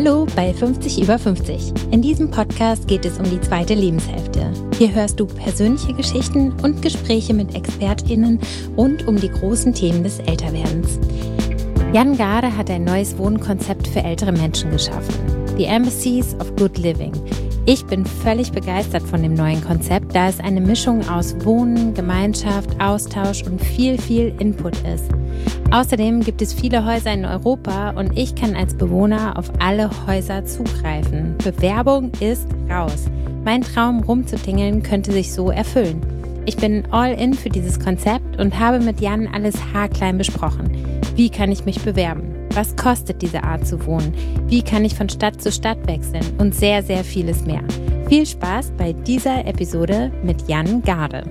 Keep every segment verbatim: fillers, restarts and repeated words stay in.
Hallo bei fünfzig über fünfzig. In diesem Podcast geht es um die zweite Lebenshälfte. Hier hörst du persönliche Geschichten und Gespräche mit ExpertInnen rund um die großen Themen des Älterwerdens. Jan Garde hat ein neues Wohnkonzept für ältere Menschen geschaffen. The Embassies of Good Living. Ich bin völlig begeistert von dem neuen Konzept, da es eine Mischung aus Wohnen, Gemeinschaft, Austausch und viel, viel Input ist. Außerdem gibt es viele Häuser in Europa und ich kann als Bewohner auf alle Häuser zugreifen. Bewerbung ist raus. Mein Traum rumzutingeln könnte sich so erfüllen. Ich bin all in für dieses Konzept und habe mit Jan alles haarklein besprochen. Wie kann ich mich bewerben? Was kostet diese Art zu wohnen? Wie kann ich von Stadt zu Stadt wechseln? Und sehr, sehr vieles mehr. Viel Spaß bei dieser Episode mit Jan Garde.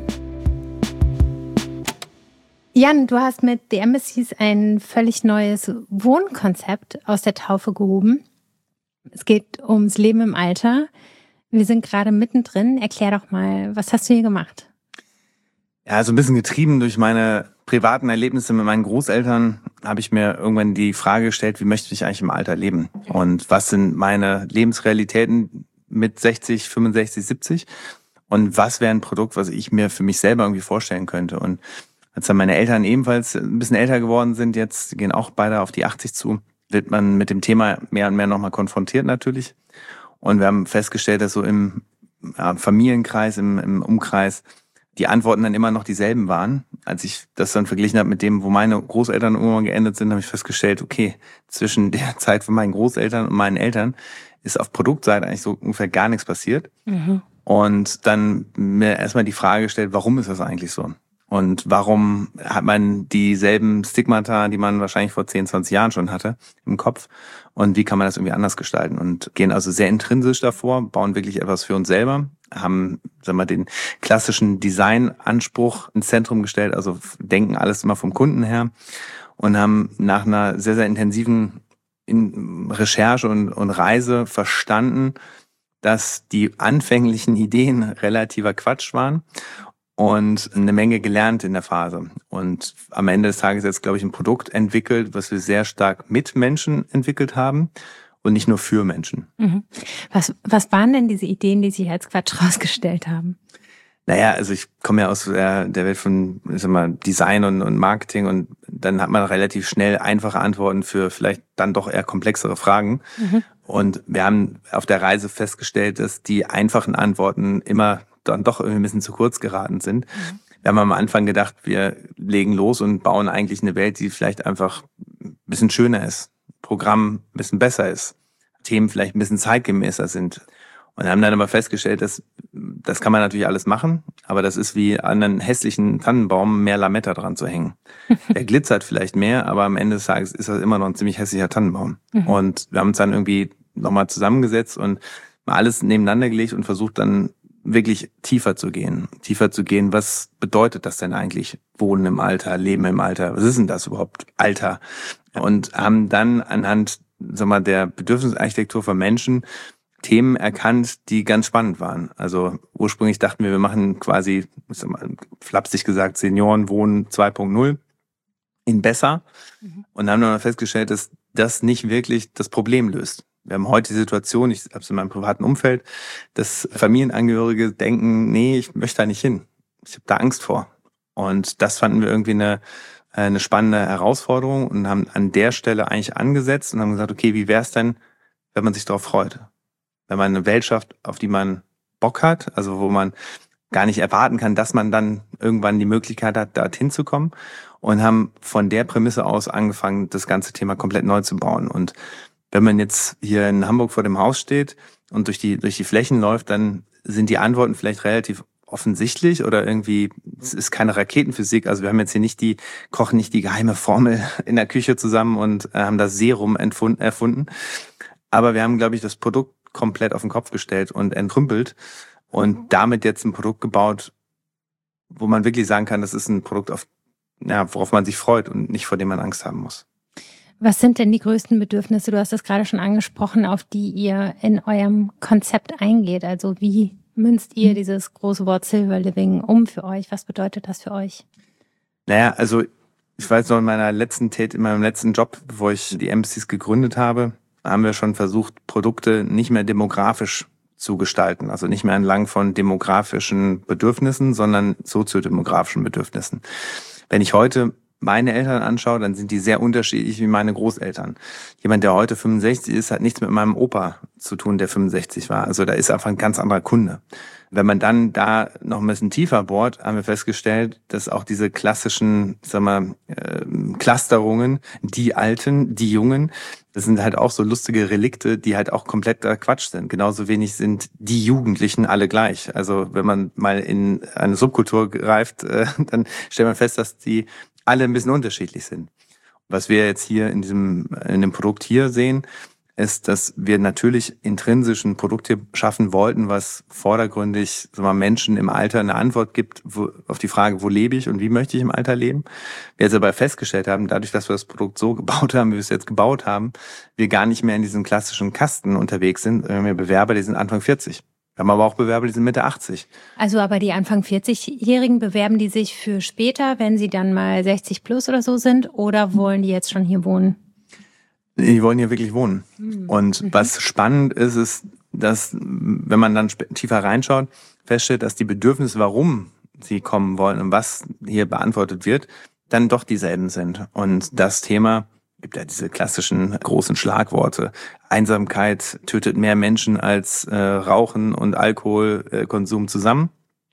Jan, du hast mit The Embassies ein völlig neues Wohnkonzept aus der Taufe gehoben. Es geht ums Leben im Alter. Wir sind gerade mittendrin. Erklär doch mal, was hast du hier gemacht? Ja, so ein bisschen getrieben durch meine privaten Erlebnisse mit meinen Großeltern habe ich mir irgendwann die Frage gestellt, wie möchte ich eigentlich im Alter leben? Und was sind meine Lebensrealitäten mit sechzig, fünfundsechzig, siebzig? Und was wäre ein Produkt, was ich mir für mich selber irgendwie vorstellen könnte? Und als dann meine Eltern ebenfalls ein bisschen älter geworden sind, jetzt gehen auch beide auf die achtzig zu, wird man mit dem Thema mehr und mehr nochmal konfrontiert natürlich. Und wir haben festgestellt, dass so im ja, Familienkreis, im, im Umkreis die Antworten dann immer noch dieselben waren. Als ich das dann verglichen habe mit dem, wo meine Großeltern irgendwann geendet sind, habe ich festgestellt, okay, zwischen der Zeit von meinen Großeltern und meinen Eltern ist auf Produktseite eigentlich so ungefähr gar nichts passiert. Mhm. Und dann mir erstmal die Frage gestellt, warum ist das eigentlich so? Und warum hat man dieselben Stigmata, die man wahrscheinlich vor zehn, zwanzig Jahren schon hatte, im Kopf? Und wie kann man das irgendwie anders gestalten? Und gehen also sehr intrinsisch davor, bauen wirklich etwas für uns selber, haben, sagen wir mal, den klassischen Designanspruch ins Zentrum gestellt, also denken alles immer vom Kunden her und haben nach einer sehr, sehr intensiven Recherche und, und Reise verstanden, dass die anfänglichen Ideen relativer Quatsch waren. Und eine Menge gelernt in der Phase. Und am Ende des Tages jetzt, glaube ich, ein Produkt entwickelt, was wir sehr stark mit Menschen entwickelt haben und nicht nur für Menschen. Mhm. Was, was waren denn diese Ideen, die sich als Quatsch rausgestellt haben? Naja, also ich komme ja aus der, der Welt von, ich sag mal, Design und, und Marketing und dann hat man relativ schnell einfache Antworten für vielleicht dann doch eher komplexere Fragen. Mhm. Und wir haben auf der Reise festgestellt, dass die einfachen Antworten immer dann doch irgendwie ein bisschen zu kurz geraten sind. Mhm. Wir haben am Anfang gedacht, wir legen los und bauen eigentlich eine Welt, die vielleicht einfach ein bisschen schöner ist, Programm ein bisschen besser ist, Themen vielleicht ein bisschen zeitgemäßer sind. Und haben dann aber festgestellt, dass das kann man natürlich alles machen, aber das ist wie an einen hässlichen Tannenbaum mehr Lametta dran zu hängen. Der glitzert vielleicht mehr, aber am Ende des Tages ist das immer noch ein ziemlich hässlicher Tannenbaum. Mhm. Und wir haben uns dann irgendwie nochmal zusammengesetzt und mal alles nebeneinander gelegt und versucht dann wirklich tiefer zu gehen. Tiefer zu gehen, was bedeutet das denn eigentlich? Wohnen im Alter, Leben im Alter, was ist denn das überhaupt? Alter. Und haben dann anhand, sag mal, der Bedürfnisarchitektur von Menschen Themen erkannt, die ganz spannend waren. Also ursprünglich dachten wir, wir machen quasi, sag mal, flapsig gesagt, Seniorenwohnen zwei Punkt null in besser. Mhm. Und haben dann festgestellt, dass das nicht wirklich das Problem löst. Wir haben heute die Situation, ich habe es in meinem privaten Umfeld, dass Familienangehörige denken, nee, ich möchte da nicht hin. Ich habe da Angst vor. Und das fanden wir irgendwie eine, eine spannende Herausforderung und haben an der Stelle eigentlich angesetzt und haben gesagt, okay, wie wäre es denn, wenn man sich darauf freut? Wenn man eine Welt schafft, auf die man Bock hat, also wo man gar nicht erwarten kann, dass man dann irgendwann die Möglichkeit hat, dorthin zu kommen. Und haben von der Prämisse aus angefangen, das ganze Thema komplett neu zu bauen. Und wenn man jetzt hier in Hamburg vor dem Haus steht und durch die durch die Flächen läuft, dann sind die Antworten vielleicht relativ offensichtlich oder irgendwie, es ist keine Raketenphysik. Also wir haben jetzt hier nicht die, kochen nicht die geheime Formel in der Küche zusammen und äh, haben das Serum entfunden, erfunden. Aber wir haben, glaube ich, das Produkt komplett auf den Kopf gestellt und entrümpelt und damit jetzt ein Produkt gebaut, wo man wirklich sagen kann, das ist ein Produkt, auf, ja, worauf man sich freut und nicht vor dem man Angst haben muss. Was sind denn die größten Bedürfnisse, du hast das gerade schon angesprochen, auf die ihr in eurem Konzept eingeht? Also wie münzt ihr dieses große Wort Silver Living um für euch? Was bedeutet das für euch? Naja, also ich weiß noch in meiner letzten Tät, in meinem letzten Job, bevor ich die Embassies gegründet habe, haben wir schon versucht, Produkte nicht mehr demografisch zu gestalten. Also nicht mehr entlang von demografischen Bedürfnissen, sondern soziodemografischen Bedürfnissen. Wenn ich heute meine Eltern anschaue, dann sind die sehr unterschiedlich wie meine Großeltern. Jemand, der heute fünfundsechzig ist, hat nichts mit meinem Opa zu tun, der fünfundsechzig war. Also da ist einfach ein ganz anderer Kunde. Wenn man dann da noch ein bisschen tiefer bohrt, haben wir festgestellt, dass auch diese klassischen, sag mal, äh, Clusterungen, die Alten, die Jungen, das sind halt auch so lustige Relikte, die halt auch kompletter Quatsch sind. Genauso wenig sind die Jugendlichen alle gleich. Also wenn man mal in eine Subkultur greift, äh, dann stellt man fest, dass die alle ein bisschen unterschiedlich sind. Was wir jetzt hier in diesem in dem Produkt hier sehen, ist, dass wir natürlich intrinsisch ein Produkt hier schaffen wollten, was vordergründig sagen wir mal, Menschen im Alter eine Antwort gibt wo, auf die Frage, wo lebe ich und wie möchte ich im Alter leben. Wir jetzt aber festgestellt haben, dadurch, dass wir das Produkt so gebaut haben, wie wir es jetzt gebaut haben, wir gar nicht mehr in diesen klassischen Kasten unterwegs sind. Wir haben ja Bewerber, die sind Anfang vierzig. Wir haben aber auch Bewerber, die sind Mitte achtzig. Also aber die Anfang vierzig-Jährigen, bewerben die sich für später, wenn sie dann mal sechzig plus oder so sind, oder wollen die jetzt schon hier wohnen? Die wollen hier wirklich wohnen. Mhm. Und was spannend ist, ist, dass, wenn man dann tiefer reinschaut, feststellt, dass die Bedürfnisse, warum sie kommen wollen und was hier beantwortet wird, dann doch dieselben sind. Und das Thema, gibt ja diese klassischen großen Schlagworte. Einsamkeit tötet mehr Menschen als äh, Rauchen und Alkoholkonsum äh, zusammen.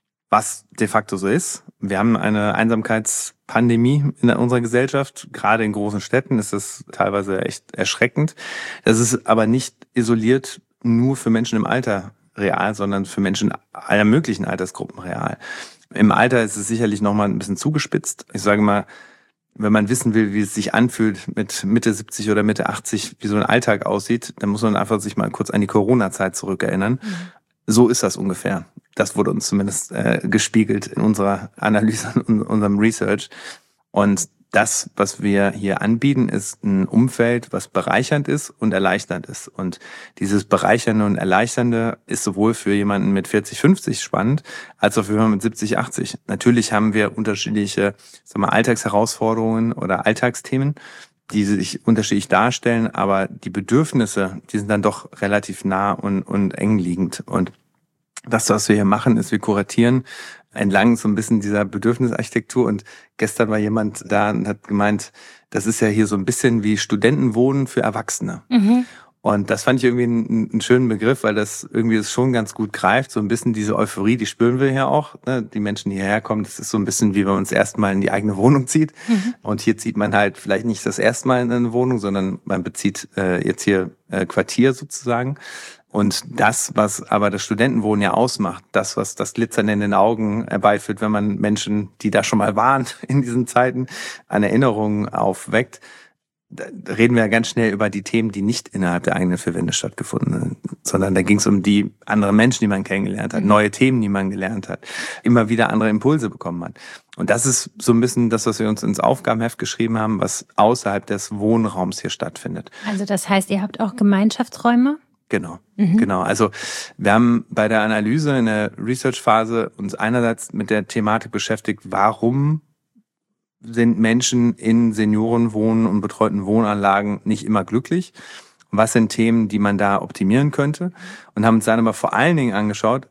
Was de facto so ist. Wir haben eine Einsamkeitspandemie in unserer Gesellschaft. Gerade in großen Städten ist das teilweise echt erschreckend. Das ist aber nicht isoliert nur für Menschen im Alter real, sondern für Menschen aller möglichen Altersgruppen real. Im Alter ist es sicherlich nochmal ein bisschen zugespitzt. Ich sage mal, wenn man wissen will, wie es sich anfühlt mit Mitte siebzig oder Mitte achtzig, wie so ein Alltag aussieht, dann muss man einfach sich mal kurz an die Corona-Zeit zurückerinnern. Mhm. So ist das ungefähr. Das wurde uns zumindest äh, gespiegelt in unserer Analyse, in unserem Research. Und das, was wir hier anbieten, ist ein Umfeld, was bereichernd ist und erleichternd ist. Und dieses Bereichernde und Erleichternde ist sowohl für jemanden mit vierzig, fünfzig spannend, als auch für jemanden mit siebzig, achtzig. Natürlich haben wir unterschiedliche, sagen wir, Alltagsherausforderungen oder Alltagsthemen, die sich unterschiedlich darstellen, aber die Bedürfnisse, die sind dann doch relativ nah und, und eng liegend. Und das, was wir hier machen, ist, wir kuratieren entlang so ein bisschen dieser Bedürfnisarchitektur. Und gestern war jemand da und hat gemeint, das ist ja hier so ein bisschen wie Studentenwohnen für Erwachsene. Mhm. Und das fand ich irgendwie einen, einen schönen Begriff, weil das irgendwie es schon ganz gut greift. So ein bisschen diese Euphorie, die spüren wir hier auch. Ne? Die Menschen, die hierher kommen, das ist so ein bisschen wie wenn man uns erstmal in die eigene Wohnung zieht. Mhm. Und hier zieht man halt vielleicht nicht das erste Mal in eine Wohnung, sondern man bezieht äh, jetzt hier äh, Quartier sozusagen. Und das, was aber das Studentenwohnen ja ausmacht, das, was das Glitzern in den Augen herbeiführt, wenn man Menschen, die da schon mal waren in diesen Zeiten, an Erinnerungen aufweckt, da reden wir ja ganz schnell über die Themen, die nicht innerhalb der eigenen vier Wände stattgefunden haben, sondern da ging es um die anderen Menschen, die man kennengelernt hat, mhm. neue Themen, die man gelernt hat, immer wieder andere Impulse bekommen hat. Und das ist so ein bisschen das, was wir uns ins Aufgabenheft geschrieben haben, was außerhalb des Wohnraums hier stattfindet. Also das heißt, ihr habt auch Gemeinschaftsräume? Genau, mhm. genau. Also wir haben bei der Analyse in der Research-Phase uns einerseits mit der Thematik beschäftigt, warum sind Menschen in Seniorenwohnen und betreuten Wohnanlagen nicht immer glücklich? Was sind Themen, die man da optimieren könnte? Und haben uns dann aber vor allen Dingen angeschaut,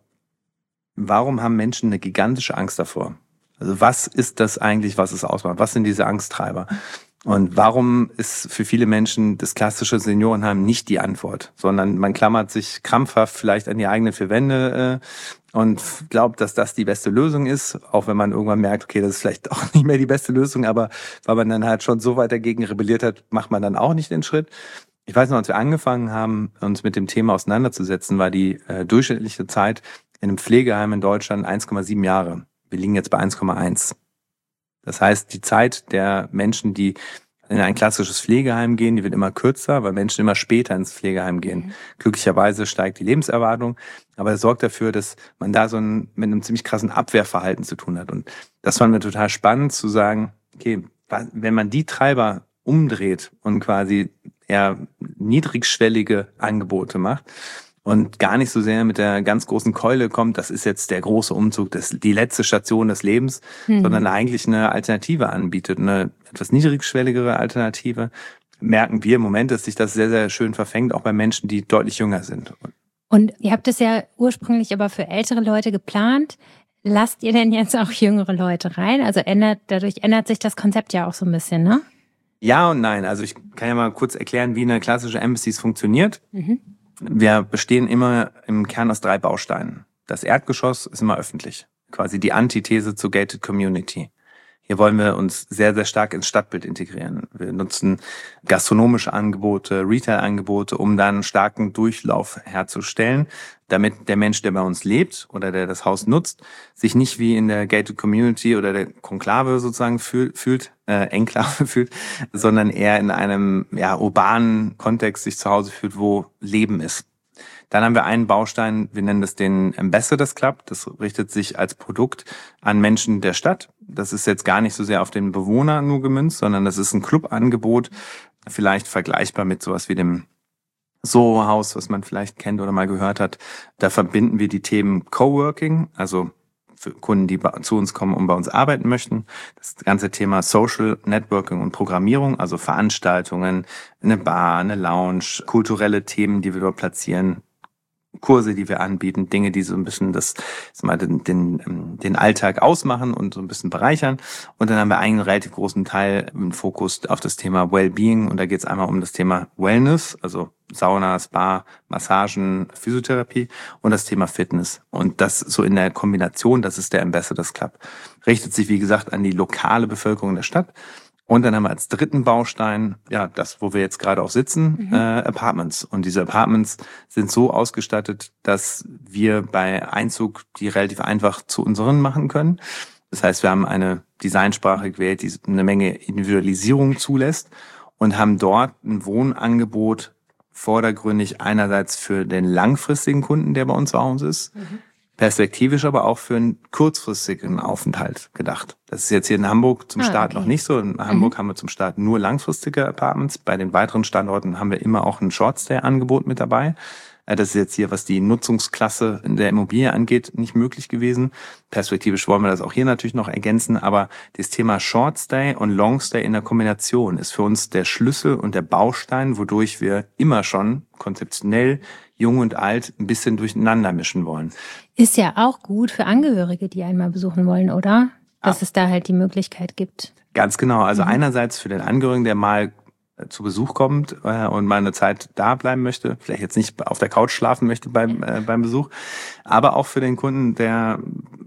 warum haben Menschen eine gigantische Angst davor? Also was ist das eigentlich, was es ausmacht? Was sind diese Angsttreiber? Und warum ist für viele Menschen das klassische Seniorenheim nicht die Antwort, sondern man klammert sich krampfhaft vielleicht an die eigenen vier Wände äh, und glaubt, dass das die beste Lösung ist, auch wenn man irgendwann merkt, okay, das ist vielleicht auch nicht mehr die beste Lösung, aber weil man dann halt schon so weit dagegen rebelliert hat, macht man dann auch nicht den Schritt. Ich weiß noch, als wir angefangen haben, uns mit dem Thema auseinanderzusetzen, war die äh, durchschnittliche Zeit in einem Pflegeheim in Deutschland eins Komma sieben Jahre. Wir liegen jetzt bei eins Komma eins. Das heißt, die Zeit der Menschen, die in ein klassisches Pflegeheim gehen, die wird immer kürzer, weil Menschen immer später ins Pflegeheim gehen. Mhm. Glücklicherweise steigt die Lebenserwartung, aber es sorgt dafür, dass man da so ein, mit einem ziemlich krassen Abwehrverhalten zu tun hat. Und das fand mir total spannend zu sagen, okay, wenn man die Treiber umdreht und quasi eher niedrigschwellige Angebote macht, und gar nicht so sehr mit der ganz großen Keule kommt, das ist jetzt der große Umzug, das die letzte Station des Lebens, mhm. sondern eigentlich eine Alternative anbietet, eine etwas niedrigschwelligere Alternative, merken wir im Moment, dass sich das sehr, sehr schön verfängt, auch bei Menschen, die deutlich jünger sind. Und ihr habt es ja ursprünglich aber für ältere Leute geplant. Lasst ihr denn jetzt auch jüngere Leute rein? Also ändert, dadurch ändert sich das Konzept ja auch so ein bisschen, ne? Ja und nein. Also ich kann ja mal kurz erklären, wie eine klassische Embassy funktioniert. Mhm. Wir bestehen immer im Kern aus drei Bausteinen. Das Erdgeschoss ist immer öffentlich. Quasi die Antithese zur Gated Community. Hier wollen wir uns sehr, sehr stark ins Stadtbild integrieren. Wir nutzen gastronomische Angebote, Retail-Angebote, um dann einen starken Durchlauf herzustellen, damit der Mensch, der bei uns lebt oder der das Haus nutzt, sich nicht wie in der Gated Community oder der Konklave sozusagen fühl, fühlt, äh, Enklave fühlt, sondern eher in einem ja, urbanen Kontext sich zu Hause fühlt, wo Leben ist. Dann haben wir einen Baustein, wir nennen das den Ambassadors Club. Das richtet sich als Produkt an Menschen der Stadt. Das ist jetzt gar nicht so sehr auf den Bewohner nur gemünzt, sondern das ist ein Clubangebot, vielleicht vergleichbar mit sowas wie dem Soho-Haus, was man vielleicht kennt oder mal gehört hat. Da verbinden wir die Themen Coworking, also für Kunden, die zu uns kommen und bei uns arbeiten möchten. Das ganze Thema Social Networking und Programmierung, also Veranstaltungen, eine Bar, eine Lounge, kulturelle Themen, die wir dort platzieren, Kurse, die wir anbieten, Dinge, die so ein bisschen das, mal den, den, den Alltag ausmachen und so ein bisschen bereichern. Und dann haben wir einen relativ großen Teil im Fokus auf das Thema Wellbeing. Und da geht es einmal um das Thema Wellness, also Sauna, Spa, Massagen, Physiotherapie und das Thema Fitness. Und das so in der Kombination, das ist der Ambassadors Club. Richtet sich, wie gesagt, an die lokale Bevölkerung der Stadt. Und dann haben wir als dritten Baustein, ja, das, wo wir jetzt gerade auch sitzen, mhm. äh, Apartments. Und diese Apartments sind so ausgestattet, dass wir bei Einzug die relativ einfach zu unseren machen können. Das heißt, wir haben eine Designsprache gewählt, die eine Menge Individualisierung zulässt und haben dort ein Wohnangebot vordergründig einerseits für den langfristigen Kunden, der bei uns zu Hause ist, mhm. perspektivisch aber auch für einen kurzfristigen Aufenthalt gedacht. Das ist jetzt hier in Hamburg zum ah, Start okay. noch nicht so. In Hamburg mhm. haben wir zum Start nur langfristige Apartments. Bei den weiteren Standorten haben wir immer auch ein Short-Stay-Angebot mit dabei. Das ist jetzt hier, was die Nutzungsklasse in der Immobilie angeht, nicht möglich gewesen. Perspektivisch wollen wir das auch hier natürlich noch ergänzen. Aber das Thema Short-Stay und Long-Stay in der Kombination ist für uns der Schlüssel und der Baustein, wodurch wir immer schon konzeptionell Jung und Alt ein bisschen durcheinander mischen wollen. Ist ja auch gut für Angehörige, die einmal besuchen wollen, oder? Dass ah. es da halt die Möglichkeit gibt. Ganz genau. Also mhm. einerseits für den Angehörigen, der mal zu Besuch kommt äh, und mal eine Zeit da bleiben möchte, vielleicht jetzt nicht auf der Couch schlafen möchte beim, äh, beim Besuch, aber auch für den Kunden, der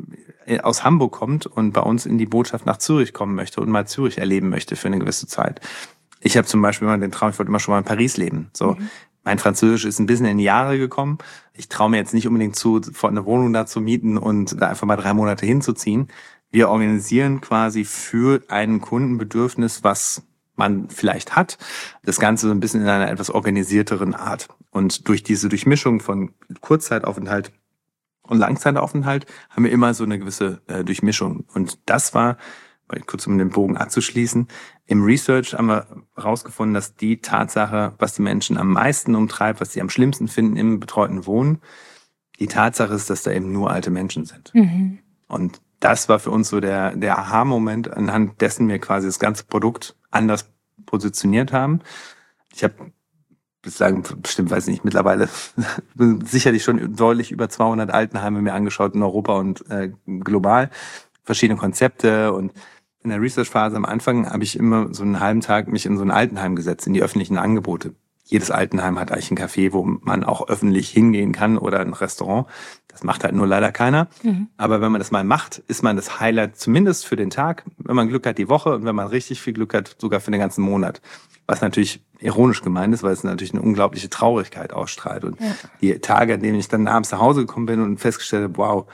aus Hamburg kommt und bei uns in die Botschaft nach Zürich kommen möchte und mal Zürich erleben möchte für eine gewisse Zeit. Ich habe zum Beispiel immer den Traum, ich wollte immer schon mal in Paris leben. So. Mhm. Mein Französisch ist ein bisschen in die Jahre gekommen. Ich traue mir jetzt nicht unbedingt zu, eine Wohnung da zu mieten und da einfach mal drei Monate hinzuziehen. Wir organisieren quasi für einen Kundenbedürfnis, was man vielleicht hat, das Ganze so ein bisschen in einer etwas organisierteren Art. Und durch diese Durchmischung von Kurzzeitaufenthalt und Langzeitaufenthalt haben wir immer so eine gewisse äh, Durchmischung. Und das war, kurz um den Bogen abzuschließen, im Research haben wir herausgefunden, dass die Tatsache, was die Menschen am meisten umtreibt, was sie am schlimmsten finden im betreuten Wohnen, die Tatsache ist, dass da eben nur alte Menschen sind. Mhm. Und das war für uns so der, der Aha-Moment, anhand dessen wir quasi das ganze Produkt anders positioniert haben. Ich habe bislang, bestimmt weiß ich nicht, mittlerweile sicherlich schon deutlich über zweihundert Altenheime mir angeschaut in Europa und äh, global. Verschiedene Konzepte und in der Research-Phase am Anfang habe ich immer so einen halben Tag mich in so ein Altenheim gesetzt, in die öffentlichen Angebote. Jedes Altenheim hat eigentlich ein Café, wo man auch öffentlich hingehen kann oder ein Restaurant. Das macht halt nur leider keiner. Mhm. Aber wenn man das mal macht, ist man das Highlight zumindest für den Tag, wenn man Glück hat die Woche und wenn man richtig viel Glück hat, sogar für den ganzen Monat. Was natürlich ironisch gemeint ist, weil es natürlich eine unglaubliche Traurigkeit ausstrahlt. Und ja. die Tage, an denen ich dann abends nach Hause gekommen bin und festgestellt habe, wow,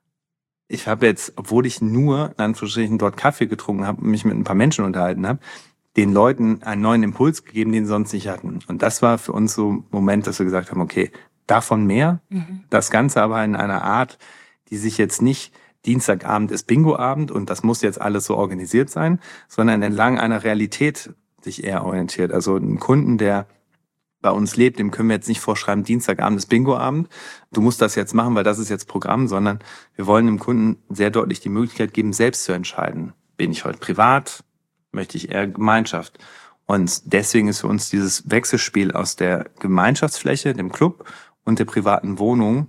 ich habe jetzt, obwohl ich nur in Anführungsstrichen dort Kaffee getrunken habe und mich mit ein paar Menschen unterhalten habe, den Leuten einen neuen Impuls gegeben, den sie sonst nicht hatten. Und das war für uns so ein Moment, dass wir gesagt haben, okay, davon mehr, mhm. das Ganze aber in einer Art, die sich jetzt nicht Dienstagabend ist Bingoabend und das muss jetzt alles so organisiert sein, sondern entlang einer Realität sich eher orientiert. Also ein Kunden, der bei uns lebt, dem können wir jetzt nicht vorschreiben, Dienstagabend ist Bingoabend, du musst das jetzt machen, weil das ist jetzt Programm, sondern wir wollen dem Kunden sehr deutlich die Möglichkeit geben, selbst zu entscheiden. Bin ich heute privat? Möchte ich eher Gemeinschaft? Und deswegen ist für uns dieses Wechselspiel aus der Gemeinschaftsfläche, dem Club und der privaten Wohnung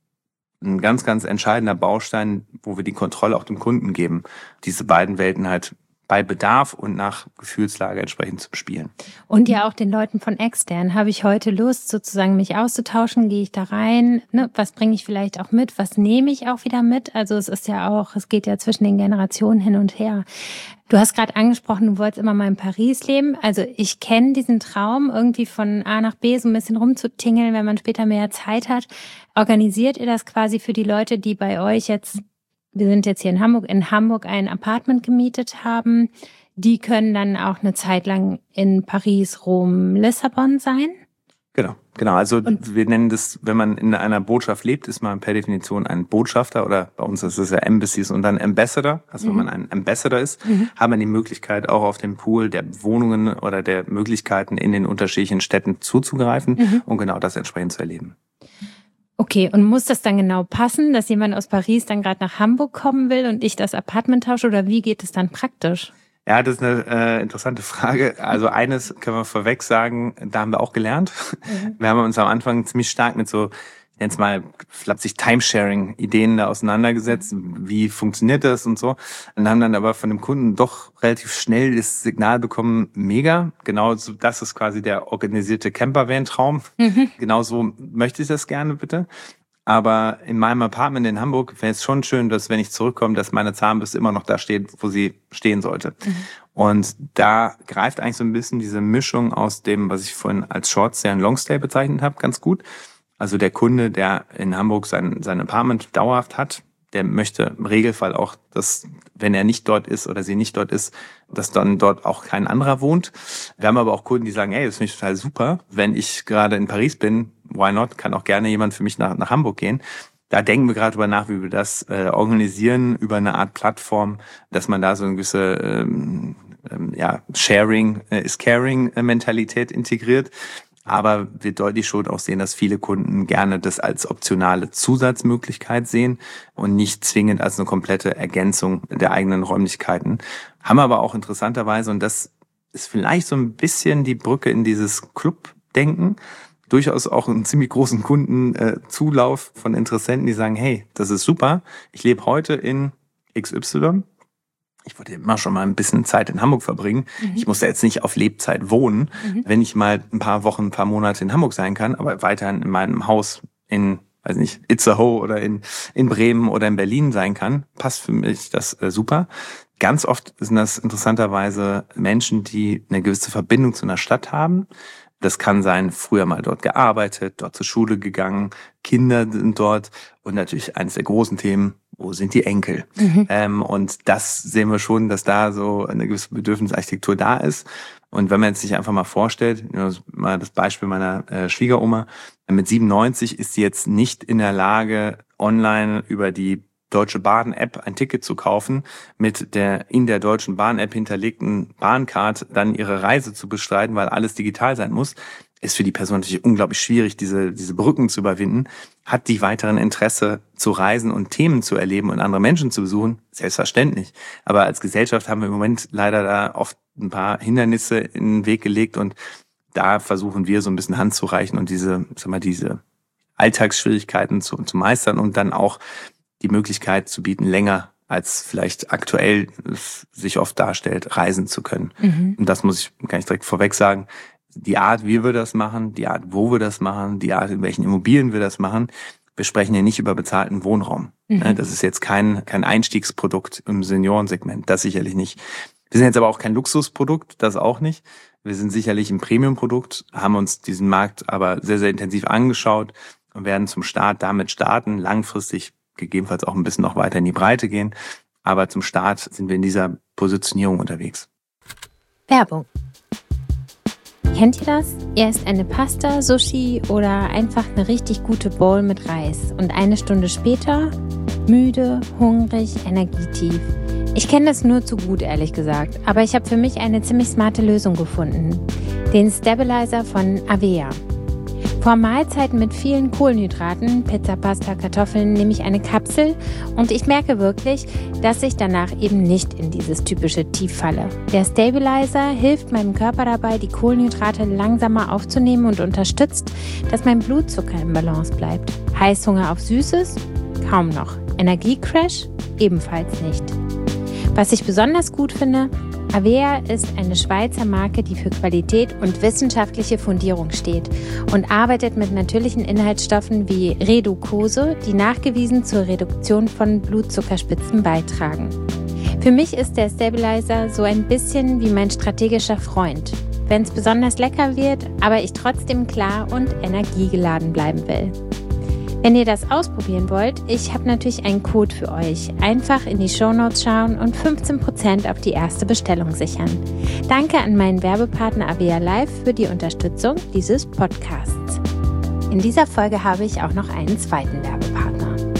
ein ganz, ganz entscheidender Baustein, wo wir die Kontrolle auch dem Kunden geben, diese beiden Welten halt bei Bedarf und nach Gefühlslage entsprechend zu bespielen. Und ja auch den Leuten von extern. Habe ich heute Lust, sozusagen mich auszutauschen? Gehe ich da rein? Ne? Was bringe ich vielleicht auch mit? Was nehme ich auch wieder mit? Also es ist ja auch, es geht ja zwischen den Generationen hin und her. Du hast gerade angesprochen, du wolltest immer mal in Paris leben. Also ich kenne diesen Traum, irgendwie von A nach B so ein bisschen rumzutingeln, wenn man später mehr Zeit hat. Organisiert ihr das quasi für die Leute, die bei euch jetzt, wir sind jetzt hier in Hamburg, in Hamburg ein Apartment gemietet haben? Die können dann auch eine Zeit lang in Paris, Rom, Lissabon sein? Genau, genau. Also Und wir nennen das, wenn man in einer Botschaft lebt, ist man per Definition ein Botschafter, oder bei uns ist es ja Embassies und dann Ambassador. Also mhm. wenn man ein Ambassador ist, mhm. haben wir die Möglichkeit, auch auf den Pool der Wohnungen oder der Möglichkeiten in den unterschiedlichen Städten zuzugreifen mhm. und genau das entsprechend zu erleben. Okay, und muss das dann genau passen, dass jemand aus Paris dann gerade nach Hamburg kommen will und ich das Apartment tausche, oder wie geht es dann praktisch? Ja, das ist eine äh, interessante Frage. Also eines können wir vorweg sagen, da haben wir auch gelernt. Mhm. Wir haben uns am Anfang ziemlich stark mit so, ich nenne es mal flapsig Timesharing-Ideen da auseinandergesetzt. Wie funktioniert das und so. Und haben dann aber von dem Kunden doch relativ schnell das Signal bekommen, mega. Genau so, das ist quasi der organisierte Campervan-Traum. Mhm. Genau so möchte ich das gerne, bitte. Aber in meinem Apartment in Hamburg wäre es schon schön, dass, wenn ich zurückkomme, dass meine Zahnbürste immer noch da steht, wo sie stehen sollte. Mhm. Und da greift eigentlich so ein bisschen diese Mischung aus dem, was ich vorhin als Shortstay und Longstay bezeichnet habe, ganz gut. Also der Kunde, der in Hamburg sein, sein Apartment dauerhaft hat, der möchte im Regelfall auch, dass, wenn er nicht dort ist oder sie nicht dort ist, dass dann dort auch kein anderer wohnt. Wir haben aber auch Kunden, die sagen, ey, das finde ich total super. Wenn ich gerade in Paris bin, why not? Kann auch gerne jemand für mich nach, nach Hamburg gehen. Da denken wir gerade drüber nach, wie wir das äh, organisieren über eine Art Plattform, dass man da so eine gewisse ähm, ähm, ja, Sharing äh, is Caring äh, Mentalität integriert. Aber wir deutlich schon auch sehen, dass viele Kunden gerne das als optionale Zusatzmöglichkeit sehen und nicht zwingend als eine komplette Ergänzung der eigenen Räumlichkeiten. Haben aber auch interessanterweise, und das ist vielleicht so ein bisschen die Brücke in dieses Club-Denken, durchaus auch einen ziemlich großen Kundenzulauf von Interessenten, die sagen, hey, das ist super, ich lebe heute in X Y. Ich wollte immer schon mal ein bisschen Zeit in Hamburg verbringen. Mhm. Ich muss ja jetzt nicht auf Lebzeit wohnen, mhm. wenn ich mal ein paar Wochen, ein paar Monate in Hamburg sein kann, aber weiterhin in meinem Haus in, weiß nicht, Itzehoe oder in, in Bremen oder in Berlin sein kann, passt für mich das äh, super. Ganz oft sind das interessanterweise Menschen, die eine gewisse Verbindung zu einer Stadt haben. Das kann sein, früher mal dort gearbeitet, dort zur Schule gegangen, Kinder sind dort und natürlich eines der großen Themen, wo sind die Enkel? Mhm. Ähm, und das sehen wir schon, dass da so eine gewisse Bedürfnisarchitektur da ist. Und wenn man jetzt sich einfach mal vorstellt, mal das Beispiel meiner äh, Schwiegeroma, mit siebenundneunzig ist sie jetzt nicht in der Lage, online über die Deutsche Bahn-App ein Ticket zu kaufen, mit der in der Deutschen Bahn-App hinterlegten Bahncard dann ihre Reise zu bestreiten, weil alles digital sein muss, ist für die Person natürlich unglaublich schwierig, diese diese Brücken zu überwinden. Hat die weiteren Interesse zu reisen und Themen zu erleben und andere Menschen zu besuchen? Selbstverständlich. Aber als Gesellschaft haben wir im Moment leider da oft ein paar Hindernisse in den Weg gelegt und da versuchen wir so ein bisschen Hand zu reichen und diese, sag mal, diese Alltagsschwierigkeiten zu, zu meistern und dann auch die Möglichkeit zu bieten, länger als vielleicht aktuell sich oft darstellt, reisen zu können. Mhm. Und das muss ich, kann ich direkt vorweg sagen, die Art, wie wir das machen, die Art, wo wir das machen, die Art, in welchen Immobilien wir das machen, wir sprechen hier nicht über bezahlten Wohnraum. Mhm. Das ist jetzt kein, kein Einstiegsprodukt im Seniorensegment, das sicherlich nicht. Wir sind jetzt aber auch kein Luxusprodukt, das auch nicht. Wir sind sicherlich ein Premiumprodukt, haben uns diesen Markt aber sehr, sehr intensiv angeschaut und werden zum Start damit starten, langfristig gegebenenfalls auch ein bisschen noch weiter in die Breite gehen. Aber zum Start sind wir in dieser Positionierung unterwegs. Werbung. Kennt ihr das? Ihr esst eine Pasta, Sushi oder einfach eine richtig gute Bowl mit Reis. Und eine Stunde später müde, hungrig, energietief. Ich kenne das nur zu gut, ehrlich gesagt. Aber ich habe für mich eine ziemlich smarte Lösung gefunden. Den Stabilizer von Avea. Vor Mahlzeiten mit vielen Kohlenhydraten, Pizza, Pasta, Kartoffeln, nehme ich eine Kapsel und ich merke wirklich, dass ich danach eben nicht in dieses typische Tief falle. Der Stabilizer hilft meinem Körper dabei, die Kohlenhydrate langsamer aufzunehmen und unterstützt, dass mein Blutzucker im Balance bleibt. Heißhunger auf Süßes? Kaum noch. Energiecrash? Ebenfalls nicht. Was ich besonders gut finde, Avea ist eine Schweizer Marke, die für Qualität und wissenschaftliche Fundierung steht und arbeitet mit natürlichen Inhaltsstoffen wie Reducose, die nachgewiesen zur Reduktion von Blutzuckerspitzen beitragen. Für mich ist der Stabilizer so ein bisschen wie mein strategischer Freund, wenn es besonders lecker wird, aber ich trotzdem klar und energiegeladen bleiben will. Wenn ihr das ausprobieren wollt, ich habe natürlich einen Code für euch. Einfach in die Shownotes schauen und fünfzehn Prozent auf die erste Bestellung sichern. Danke an meinen Werbepartner Avea Live für die Unterstützung dieses Podcasts. In dieser Folge habe ich auch noch einen zweiten Werbepartner.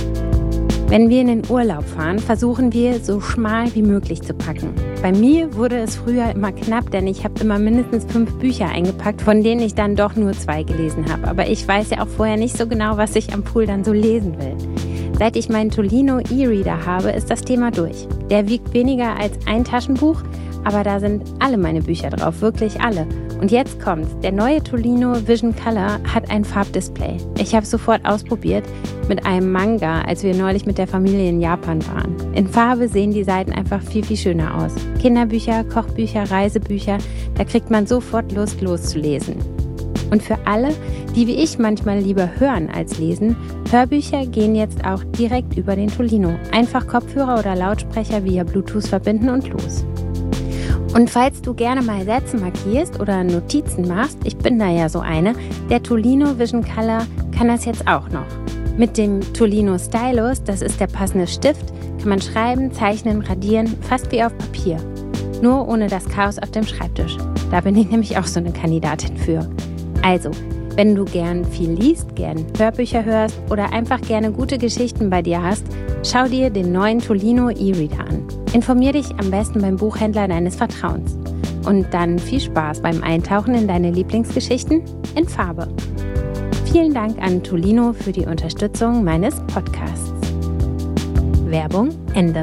Wenn wir in den Urlaub fahren, versuchen wir, so schmal wie möglich zu packen. Bei mir wurde es früher immer knapp, denn ich habe immer mindestens fünf Bücher eingepackt, von denen ich dann doch nur zwei gelesen habe. Aber ich weiß ja auch vorher nicht so genau, was ich am Pool dann so lesen will. Seit ich meinen Tolino E-Reader habe, ist das Thema durch. Der wiegt weniger als ein Taschenbuch, aber da sind alle meine Bücher drauf, wirklich alle. Und jetzt kommt's, der neue Tolino Vision Color hat ein Farbdisplay. Ich habe es sofort ausprobiert mit einem Manga, als wir neulich mit der Familie in Japan waren. In Farbe sehen die Seiten einfach viel, viel schöner aus. Kinderbücher, Kochbücher, Reisebücher, da kriegt man sofort Lust, loszulesen. Und für alle, die wie ich manchmal lieber hören als lesen, Hörbücher gehen jetzt auch direkt über den Tolino. Einfach Kopfhörer oder Lautsprecher via Bluetooth verbinden und los. Und falls du gerne mal Sätze markierst oder Notizen machst, ich bin da ja so eine, der Tolino Vision Color kann das jetzt auch noch. Mit dem Tolino Stylus, das ist der passende Stift, kann man schreiben, zeichnen, radieren, fast wie auf Papier. Nur ohne das Chaos auf dem Schreibtisch. Da bin ich nämlich auch so eine Kandidatin für. Also, wenn du gern viel liest, gern Hörbücher hörst oder einfach gerne gute Geschichten bei dir hast, schau dir den neuen Tolino E-Reader an. Informier dich am besten beim Buchhändler deines Vertrauens. Und dann viel Spaß beim Eintauchen in deine Lieblingsgeschichten in Farbe. Vielen Dank an Tolino für die Unterstützung meines Podcasts. Werbung Ende.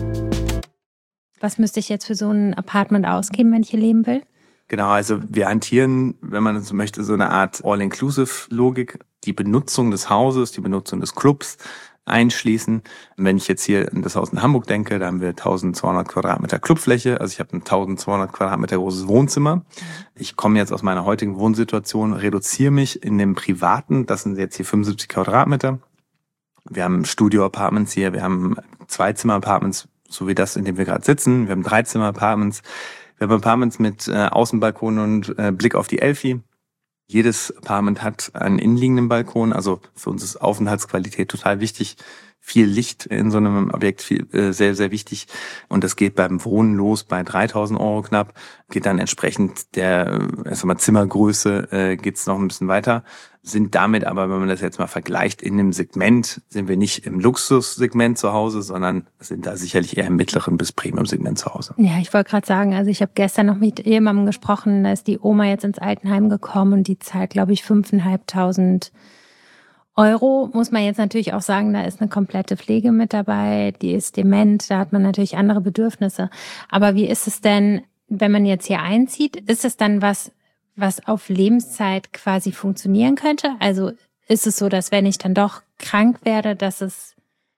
Was müsste ich jetzt für so ein Apartment ausgeben, wenn ich hier leben will? Genau, also wir hantieren, wenn man so möchte, so eine Art All-Inclusive-Logik. Die Benutzung des Hauses, die Benutzung des Clubs einschließen. Wenn ich jetzt hier in das Haus in Hamburg denke, da haben wir eintausendzweihundert Quadratmeter Clubfläche. Also ich habe ein eintausendzweihundert Quadratmeter großes Wohnzimmer. Ich komme jetzt aus meiner heutigen Wohnsituation, reduziere mich in dem Privaten. Das sind jetzt hier fünfundsiebzig Quadratmeter. Wir haben Studio-Apartments hier, wir haben Zwei-Zimmer-Apartments, so wie das, in dem wir gerade sitzen. Wir haben Dreizimmer-Apartments. Wir haben Apartments mit äh, Außenbalkon und äh, Blick auf die Elfi. Jedes Apartment hat einen innenliegenden Balkon, also für uns ist Aufenthaltsqualität total wichtig. Viel Licht in so einem Objekt, viel, äh, sehr, sehr wichtig. Und das geht beim Wohnen los bei dreitausend Euro knapp. Geht dann entsprechend der erst einmal Zimmergröße, äh, geht's noch ein bisschen weiter. Sind damit aber, wenn man das jetzt mal vergleicht, in dem Segment, sind wir nicht im Luxussegment zu Hause, sondern sind da sicherlich eher im mittleren bis Premium-Segment zu Hause. Ja, ich wollte gerade sagen, also ich habe gestern noch mit jemandem gesprochen, da ist die Oma jetzt ins Altenheim gekommen und die zahlt, glaube ich, fünftausendfünfhundert Euro. Muss man jetzt natürlich auch sagen, da ist eine komplette Pflege mit dabei, die ist dement, da hat man natürlich andere Bedürfnisse. Aber wie ist es denn, wenn man jetzt hier einzieht, ist es dann was, was auf Lebenszeit quasi funktionieren könnte? Also ist es so, dass wenn ich dann doch krank werde, dass es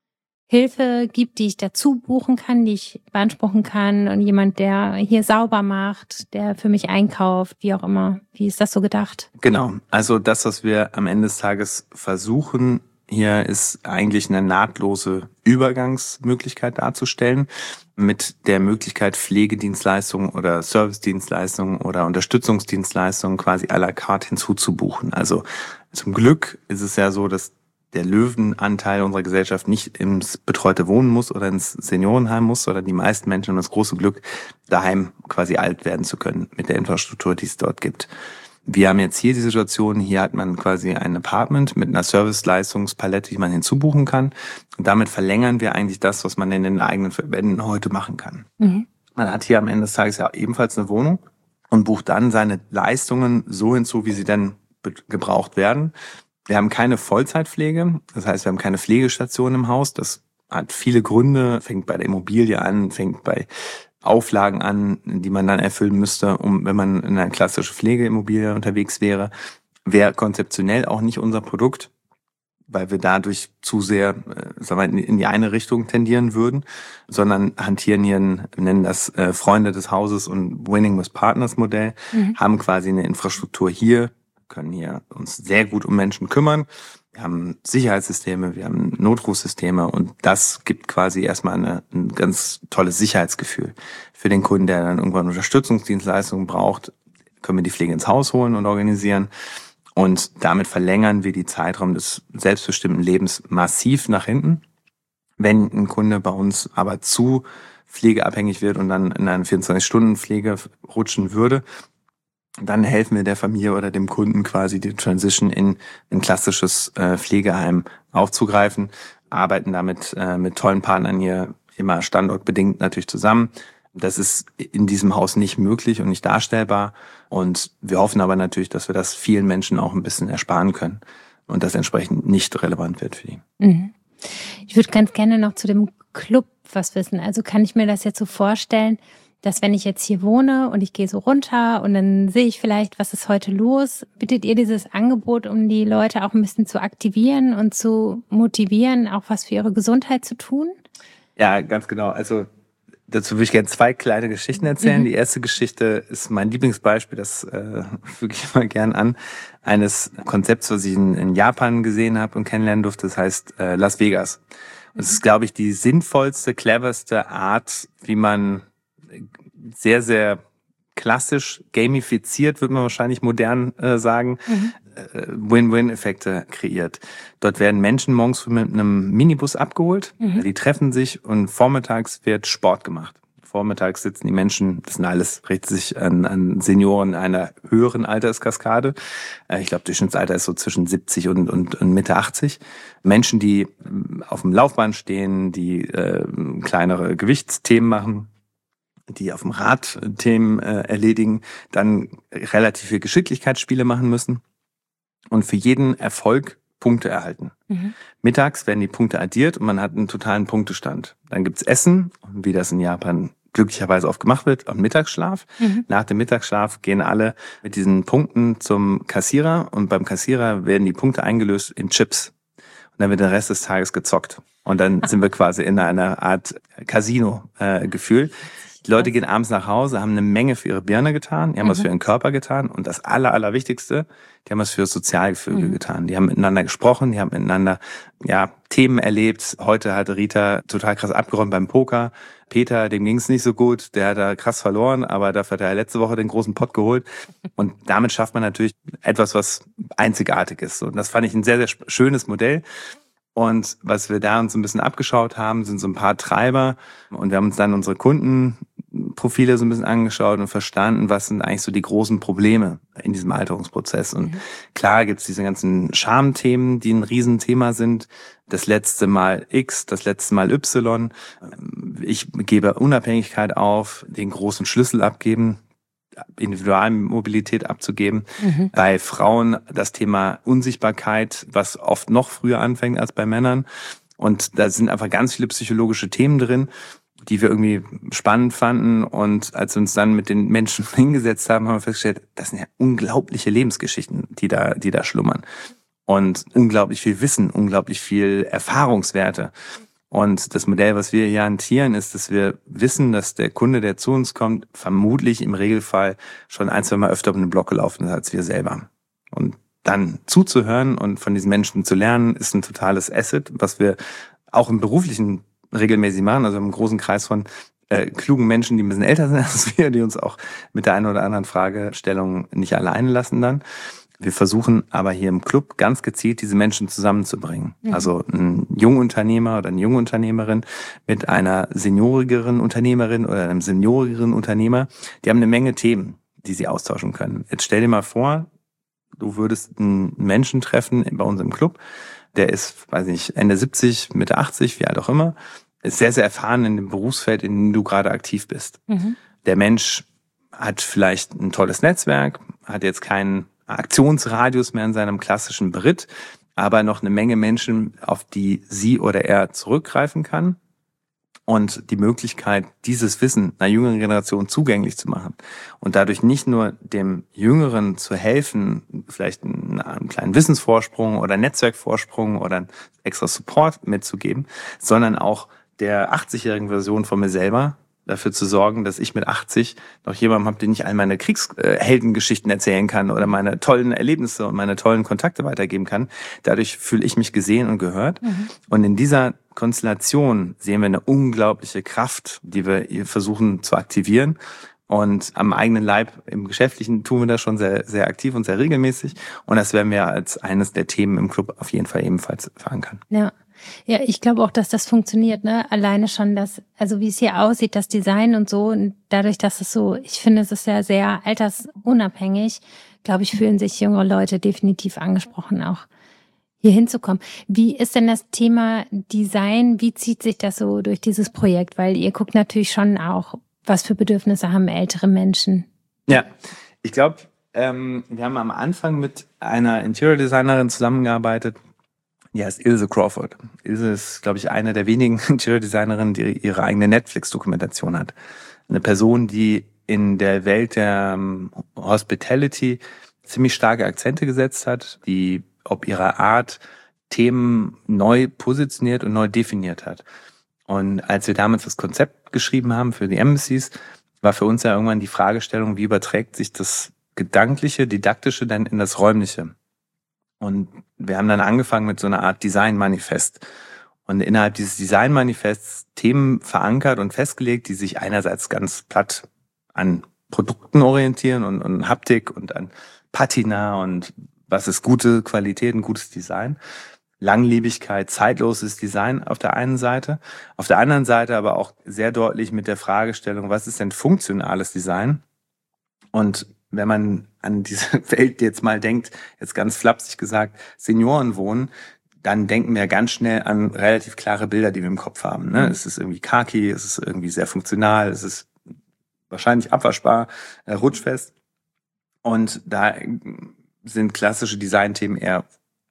Hilfe gibt, die ich dazu buchen kann, die ich beanspruchen kann und jemand, der hier sauber macht, der für mich einkauft, wie auch immer. Wie ist das so gedacht? Genau. Also das, was wir am Ende des Tages versuchen, hier ist eigentlich eine nahtlose Übergangsmöglichkeit darzustellen mit der Möglichkeit, Pflegedienstleistungen oder Servicedienstleistungen oder Unterstützungsdienstleistungen quasi à la carte hinzuzubuchen. Also zum Glück ist es ja so, dass der Löwenanteil unserer Gesellschaft nicht ins betreute Wohnen muss oder ins Seniorenheim muss, sondern die meisten Menschen haben das große Glück, daheim quasi alt werden zu können mit der Infrastruktur, die es dort gibt. Wir haben jetzt hier die Situation, hier hat man quasi ein Apartment mit einer Serviceleistungspalette, die man hinzubuchen kann. Und damit verlängern wir eigentlich das, was man in den eigenen Verbänden heute machen kann. Mhm. Man hat hier am Ende des Tages ja ebenfalls eine Wohnung und bucht dann seine Leistungen so hinzu, wie sie dann gebraucht werden. Wir haben keine Vollzeitpflege, das heißt, wir haben keine Pflegestation im Haus. Das hat viele Gründe, fängt bei der Immobilie an, fängt bei Auflagen an, die man dann erfüllen müsste, um, wenn man in einer klassischen Pflegeimmobilie unterwegs wäre. Wäre konzeptionell auch nicht unser Produkt, weil wir dadurch zu sehr äh, sagen wir, in die eine Richtung tendieren würden, sondern hantieren hier, ein, wir nennen das äh, Freunde des Hauses und Winning with Partners Modell, mhm. haben quasi eine Infrastruktur hier, können hier uns sehr gut um Menschen kümmern. Wir haben Sicherheitssysteme, wir haben Notrufsysteme und das gibt quasi erstmal eine, ein ganz tolles Sicherheitsgefühl. Für den Kunden, der dann irgendwann Unterstützungsdienstleistungen braucht, können wir die Pflege ins Haus holen und organisieren. Und damit verlängern wir die Zeitraum des selbstbestimmten Lebens massiv nach hinten. Wenn ein Kunde bei uns aber zu pflegeabhängig wird und dann in eine vierundzwanzig-Stunden-Pflege rutschen würde, dann helfen wir der Familie oder dem Kunden quasi die Transition in ein klassisches äh, Pflegeheim aufzugreifen, arbeiten damit äh, mit tollen Partnern hier immer standortbedingt natürlich zusammen. Das ist in diesem Haus nicht möglich und nicht darstellbar und wir hoffen aber natürlich, dass wir das vielen Menschen auch ein bisschen ersparen können und das entsprechend nicht relevant wird für die. Mhm. Ich würde ganz gerne noch zu dem Club was wissen. Also kann ich mir das jetzt so vorstellen, dass wenn ich jetzt hier wohne und ich gehe so runter und dann sehe ich vielleicht, was ist heute los, bietet ihr dieses Angebot, um die Leute auch ein bisschen zu aktivieren und zu motivieren, auch was für ihre Gesundheit zu tun? Ja, ganz genau. Also dazu würde ich gerne zwei kleine Geschichten erzählen. Mhm. Die erste Geschichte ist mein Lieblingsbeispiel, das äh, füge ich mal gern an, eines Konzepts, was ich in, in Japan gesehen habe und kennenlernen durfte. Das heißt äh, Las Vegas. Und es ist, glaube ich, die sinnvollste, cleverste Art, wie man sehr, sehr klassisch gamifiziert, würde man wahrscheinlich modern äh, sagen, mhm. äh, Win-Win-Effekte kreiert. Dort werden Menschen morgens mit einem Minibus abgeholt, mhm. die treffen sich und vormittags wird Sport gemacht. Vormittags sitzen die Menschen, das sind alles, richtet sich an, an Senioren einer höheren Alterskaskade. Ich glaube, Durchschnittsalter ist so zwischen siebzig und, und, und Mitte achtzig. Menschen, die auf dem Laufband stehen, die äh, kleinere Gewichtsthemen machen, die auf dem Rad Themen äh, erledigen, dann relativ viel Geschicklichkeitsspiele machen müssen und für jeden Erfolg Punkte erhalten. Mhm. Mittags werden die Punkte addiert und man hat einen totalen Punktestand. Dann gibt's Essen, wie das in Japan glücklicherweise oft gemacht wird, am Mittagsschlaf. Mhm. Nach dem Mittagsschlaf gehen alle mit diesen Punkten zum Kassierer und beim Kassierer werden die Punkte eingelöst in Chips. Und dann wird der Rest des Tages gezockt. Und dann sind wir quasi in einer Art Casino-Gefühl. Äh, Die Leute gehen abends nach Hause, haben eine Menge für ihre Birne getan, die haben mhm. was für ihren Körper getan und das Aller, Allerwichtigste, die haben was für das Sozialgefüge mhm. getan. Die haben miteinander gesprochen, die haben miteinander ja Themen erlebt. Heute hatte Rita total krass abgeräumt beim Poker. Peter, dem ging's nicht so gut, der hat da krass verloren, aber dafür hat er letzte Woche den großen Pott geholt. Und damit schafft man natürlich etwas, was einzigartig ist. Und das fand ich ein sehr, sehr schönes Modell. Und was wir da uns ein bisschen abgeschaut haben, sind so ein paar Treiber. Und wir haben uns dann unsere Kundenprofile so ein bisschen angeschaut und verstanden, was sind eigentlich so die großen Probleme in diesem Alterungsprozess. Und mhm. klar gibt's diese ganzen Schamthemen, die ein Riesenthema sind. Das letzte Mal X, das letzte Mal Y. Ich gebe Unabhängigkeit auf, den großen Schlüssel abgeben, Individualmobilität abzugeben. Mhm. Bei Frauen das Thema Unsichtbarkeit, was oft noch früher anfängt als bei Männern. Und da sind einfach ganz viele psychologische Themen drin, die wir irgendwie spannend fanden. Und als wir uns dann mit den Menschen hingesetzt haben, haben wir festgestellt, das sind ja unglaubliche Lebensgeschichten, die da, die da schlummern. Und unglaublich viel Wissen, unglaublich viel Erfahrungswerte. Und das Modell, was wir hier hantieren, ist, dass wir wissen, dass der Kunde, der zu uns kommt, vermutlich im Regelfall schon ein, zwei Mal öfter um den Block gelaufen ist als wir selber. Und dann zuzuhören und von diesen Menschen zu lernen, ist ein totales Asset, was wir auch im Beruflichen regelmäßig machen, also im großen Kreis von äh, klugen Menschen, die ein bisschen älter sind als wir, die uns auch mit der einen oder anderen Fragestellung nicht alleine lassen dann. Wir versuchen aber hier im Club ganz gezielt diese Menschen zusammenzubringen. Mhm. Also ein Jungunternehmer oder eine Jungunternehmerin mit einer seniorigeren Unternehmerin oder einem seniorigeren Unternehmer. Die haben eine Menge Themen, die sie austauschen können. Jetzt stell dir mal vor, du würdest einen Menschen treffen bei uns im Club. Der ist, weiß nicht, Ende siebzig, Mitte achtzig, wie alt auch immer. Ist sehr, sehr erfahren in dem Berufsfeld, in dem du gerade aktiv bist. Mhm. Der Mensch hat vielleicht ein tolles Netzwerk, hat jetzt keinen Aktionsradius mehr in seinem klassischen Beritt, aber noch eine Menge Menschen, auf die sie oder er zurückgreifen kann. Und die Möglichkeit, dieses Wissen einer jüngeren Generation zugänglich zu machen und dadurch nicht nur dem Jüngeren zu helfen, vielleicht einen, einen kleinen Wissensvorsprung oder Netzwerkvorsprung oder einen extra Support mitzugeben, sondern auch der achtzigjährigen Version von mir selber dafür zu sorgen, dass ich mit achtzig noch jemanden habe, den ich all meine Kriegsheldengeschichten erzählen kann oder meine tollen Erlebnisse und meine tollen Kontakte weitergeben kann. Dadurch fühle ich mich gesehen und gehört. Mhm. Und in dieser Konstellation sehen wir eine unglaubliche Kraft, die wir hier versuchen zu aktivieren. Und am eigenen Leib im Geschäftlichen tun wir das schon sehr, sehr aktiv und sehr regelmäßig. Und das werden wir als eines der Themen im Club auf jeden Fall ebenfalls verankern. Ja. Ja, ich glaube auch, dass das funktioniert, ne? Alleine schon das, also wie es hier aussieht, das Design und so, und dadurch, dass es so, ich finde, es ist ja sehr altersunabhängig, glaube ich, fühlen sich jüngere Leute definitiv angesprochen, auch hier hinzukommen. Wie ist denn das Thema Design, wie zieht sich das so durch dieses Projekt? Weil ihr guckt natürlich schon auch, was für Bedürfnisse haben ältere Menschen. Ja, ich glaube, ähm, wir haben am Anfang mit einer Interior Designerin zusammengearbeitet. Die heißt Ilse Crawford. Ilse ist, glaube ich, eine der wenigen Interior-Designerinnen, die ihre eigene Netflix-Dokumentation hat. Eine Person, die in der Welt der um, Hospitality ziemlich starke Akzente gesetzt hat, die ob ihrer Art Themen neu positioniert und neu definiert hat. Und als wir damals das Konzept geschrieben haben für die Embassies, war für uns ja irgendwann die Fragestellung, wie überträgt sich das Gedankliche, Didaktische dann in das Räumliche? Und wir haben dann angefangen mit so einer Art Design-Manifest. Und innerhalb dieses Design-Manifests Themen verankert und festgelegt, die sich einerseits ganz platt an Produkten orientieren und, und Haptik und an Patina und was ist gute Qualität, ein gutes Design. Langlebigkeit, zeitloses Design auf der einen Seite. Auf der anderen Seite aber auch sehr deutlich mit der Fragestellung, was ist denn funktionales Design? Und wenn man an diese Welt jetzt mal denkt, jetzt ganz flapsig gesagt, Senioren wohnen, dann denken wir ganz schnell an relativ klare Bilder, die wir im Kopf haben. Ne? Es ist irgendwie khaki, es ist irgendwie sehr funktional, es ist wahrscheinlich abwaschbar, äh, rutschfest. Und da sind klassische Designthemen eher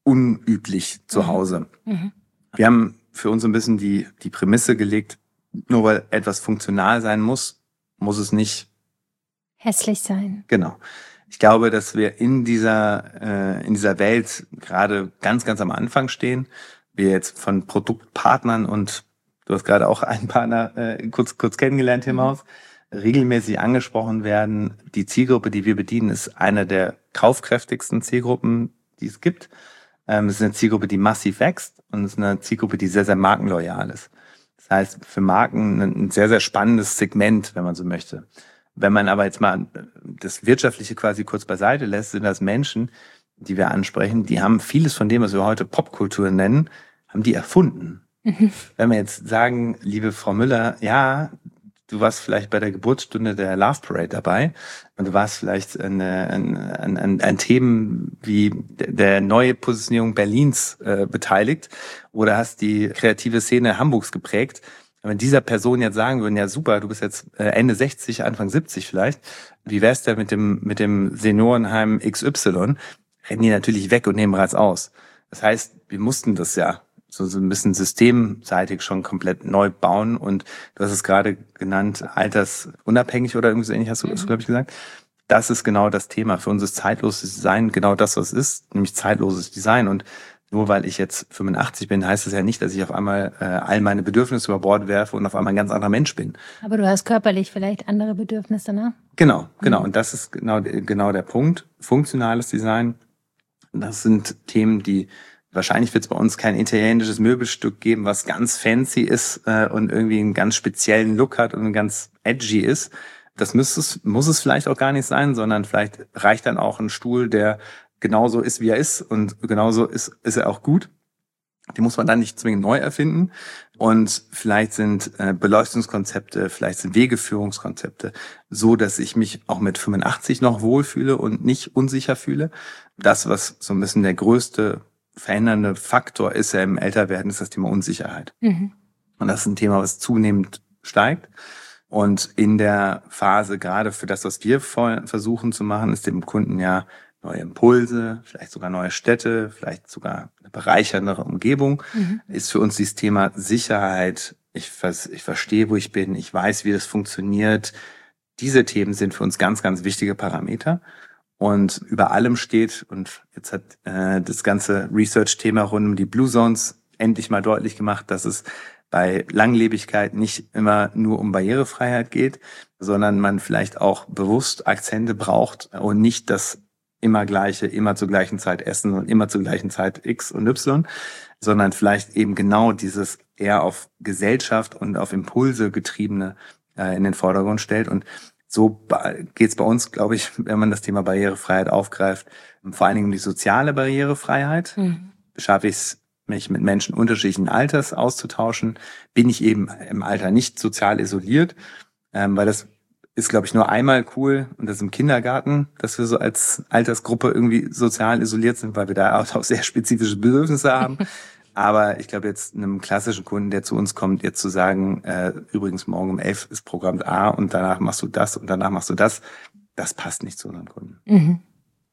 unüblich zu Hause. Mhm. Wir haben für uns ein bisschen die, die Prämisse gelegt, nur weil etwas funktional sein muss, muss es nicht hässlich sein. Genau. Ich glaube, dass wir in dieser äh, in dieser Welt gerade ganz, ganz am Anfang stehen. Wir jetzt von Produktpartnern und du hast gerade auch einen Partner äh, kurz kurz kennengelernt hier im Haus, regelmäßig angesprochen werden. Die Zielgruppe, die wir bedienen, ist eine der kaufkräftigsten Zielgruppen, die es gibt. Ähm, es ist eine Zielgruppe, die massiv wächst und es ist eine Zielgruppe, die sehr, sehr markenloyal ist. Das heißt, für Marken ein sehr, sehr spannendes Segment, wenn man so möchte. Wenn man aber jetzt mal das Wirtschaftliche quasi kurz beiseite lässt, sind das Menschen, die wir ansprechen, die haben vieles von dem, was wir heute Popkultur nennen, haben die erfunden. Mhm. Wenn wir jetzt sagen, liebe Frau Müller, ja, du warst vielleicht bei der Geburtsstunde der Love Parade dabei und du warst vielleicht an, an, an, an Themen wie der neue Positionierung Berlins äh, beteiligt oder hast die kreative Szene Hamburgs geprägt. Wenn dieser Person jetzt sagen würden, ja super, du bist jetzt Ende sechzig, Anfang siebzig vielleicht, wie wär's denn mit dem mit dem Seniorenheim X Y? Rennen die natürlich weg und nehmen bereits aus. Das heißt, wir mussten das ja so, so ein bisschen systemseitig schon komplett neu bauen und du hast es gerade genannt, altersunabhängig oder irgendwie so ähnlich hast du das, glaube ich, gesagt. Das ist genau das Thema. Für uns ist zeitloses Design genau das, was es ist, nämlich zeitloses Design. Und nur weil ich jetzt fünfundachtzig bin, heißt das ja nicht, dass ich auf einmal äh, all meine Bedürfnisse über Bord werfe und auf einmal ein ganz anderer Mensch bin. Aber du hast körperlich vielleicht andere Bedürfnisse, ne? Genau, genau. Mhm. Und das ist genau, genau der Punkt. Funktionales Design, das sind Themen, die wahrscheinlich wird es bei uns kein italienisches Möbelstück geben, was ganz fancy ist äh, und irgendwie einen ganz speziellen Look hat und ganz edgy ist. Das müsste es, muss es vielleicht auch gar nicht sein, sondern vielleicht reicht dann auch ein Stuhl, der genauso ist, wie er ist und genauso ist, ist er auch gut. Die muss man dann nicht zwingend neu erfinden. Und vielleicht sind äh, Beleuchtungskonzepte, vielleicht sind Wegeführungskonzepte so, dass ich mich auch mit fünfundachtzig noch wohlfühle und nicht unsicher fühle. Das, was so ein bisschen der größte verändernde Faktor ist ja im Älterwerden, ist das Thema Unsicherheit. Mhm. Und das ist ein Thema, was zunehmend steigt. Und in der Phase, gerade für das, was wir versuchen zu machen, ist dem Kunden ja neue Impulse, vielleicht sogar neue Städte, vielleicht sogar eine bereicherndere Umgebung, mhm. ist für uns dieses Thema Sicherheit. Ich, ich verstehe, wo ich bin, ich weiß, wie das funktioniert. Diese Themen sind für uns ganz, ganz wichtige Parameter. Und über allem steht, und jetzt hat äh, das ganze Research-Thema rund um die Blue Zones endlich mal deutlich gemacht, dass es bei Langlebigkeit nicht immer nur um Barrierefreiheit geht, sondern man vielleicht auch bewusst Akzente braucht und nicht das immer gleiche, immer zur gleichen Zeit essen und immer zur gleichen Zeit X und Y, sondern vielleicht eben genau dieses eher auf Gesellschaft und auf Impulse getriebene äh, in den Vordergrund stellt. Und so geht's bei uns, glaube ich, wenn man das Thema Barrierefreiheit aufgreift, vor allen Dingen um die soziale Barrierefreiheit. Mhm. Schaffe ich es, mich mit Menschen unterschiedlichen Alters auszutauschen, bin ich eben im Alter nicht sozial isoliert, ähm, weil das ist, glaube ich, nur einmal cool, und das im Kindergarten, dass wir so als Altersgruppe irgendwie sozial isoliert sind, weil wir da auch sehr spezifische Bedürfnisse haben. Aber ich glaube, jetzt einem klassischen Kunden, der zu uns kommt, jetzt zu sagen, äh, übrigens morgen um elf ist Programm A und danach machst du das und danach machst du das, das passt nicht zu unseren Kunden. Mhm.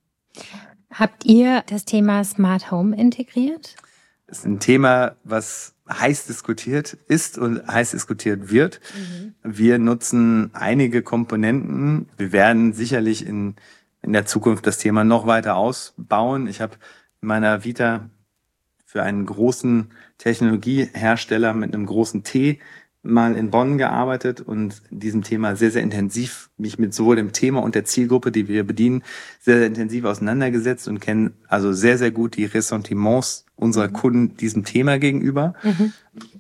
Habt ihr das Thema Smart Home integriert? Das ist ein Thema, was heiß diskutiert ist und heiß diskutiert wird. Mhm. Wir nutzen einige Komponenten. Wir werden sicherlich in, in der Zukunft das Thema noch weiter ausbauen. Ich habe in meiner Vita für einen großen Technologiehersteller mit einem großen T mal in Bonn gearbeitet und diesem Thema sehr, sehr intensiv mich mit sowohl dem Thema und der Zielgruppe, die wir bedienen, sehr, sehr intensiv auseinandergesetzt und kennen also sehr, sehr gut die Ressentiments unserer Kunden diesem Thema gegenüber. Mhm.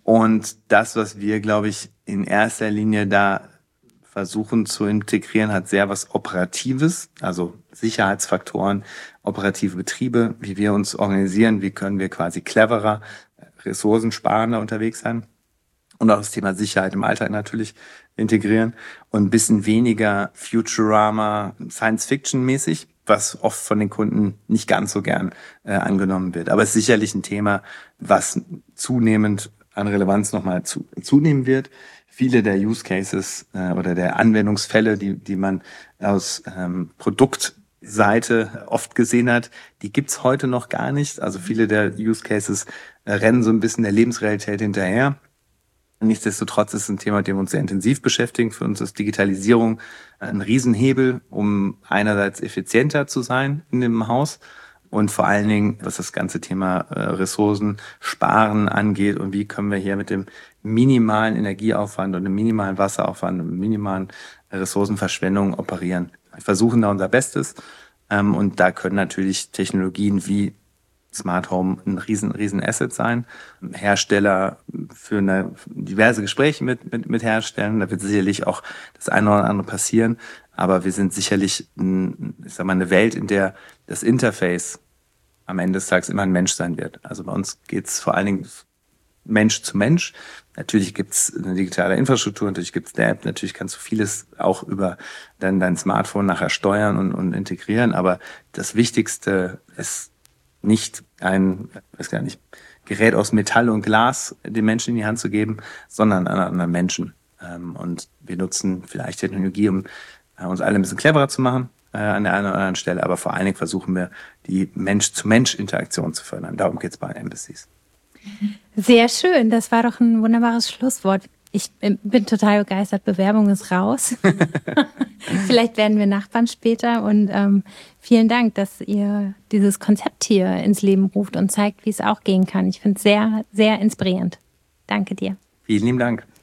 Und das, was wir, glaube ich, in erster Linie da versuchen zu integrieren, hat sehr was Operatives, also Sicherheitsfaktoren, operative Betriebe, wie wir uns organisieren, wie können wir quasi cleverer, ressourcensparender unterwegs sein. Und auch das Thema Sicherheit im Alltag natürlich integrieren und ein bisschen weniger Futurama, Science-Fiction-mäßig, was oft von den Kunden nicht ganz so gern äh, angenommen wird. Aber es ist sicherlich ein Thema, was zunehmend an Relevanz nochmal zu, zunehmen wird. Viele der Use Cases äh, oder der Anwendungsfälle, die, die man aus ähm, Produktseite oft gesehen hat, die gibt's heute noch gar nicht. Also viele der Use Cases äh, rennen so ein bisschen der Lebensrealität hinterher. Nichtsdestotrotz ist es ein Thema, mit dem wir uns sehr intensiv beschäftigen. Für uns ist Digitalisierung ein Riesenhebel, um einerseits effizienter zu sein in dem Haus und vor allen Dingen, was das ganze Thema Ressourcen sparen angeht und wie können wir hier mit dem minimalen Energieaufwand und dem minimalen Wasseraufwand und minimalen Ressourcenverschwendung operieren. Wir versuchen da unser Bestes und da können natürlich Technologien wie Smart Home ein riesen, riesen Asset sein. Hersteller führen da diverse Gespräche mit, mit, mit Herstellern. Da wird sicherlich auch das eine oder andere passieren. Aber wir sind sicherlich, ein, ich sag mal, eine Welt, in der das Interface am Ende des Tages immer ein Mensch sein wird. Also bei uns geht's vor allen Dingen Mensch zu Mensch. Natürlich gibt's eine digitale Infrastruktur, natürlich gibt's eine App, natürlich kannst du vieles auch über dein, dein Smartphone nachher steuern und, und integrieren. Aber das Wichtigste ist nicht ein, weiß gar nicht, Gerät aus Metall und Glas den Menschen in die Hand zu geben, sondern an anderen Menschen. Und wir nutzen vielleicht Technologie, um uns alle ein bisschen cleverer zu machen an der einen oder anderen Stelle, aber vor allen Dingen versuchen wir, die Mensch-zu-Mensch-Interaktion zu fördern. Darum geht es bei Embassies. Sehr schön, das war doch ein wunderbares Schlusswort. Ich bin total begeistert, Bewerbung ist raus. Vielleicht werden wir Nachbarn später und ähm, vielen Dank, dass ihr dieses Konzept hier ins Leben ruft und zeigt, wie es auch gehen kann. Ich finde es sehr, sehr inspirierend. Danke dir. Vielen lieben Dank.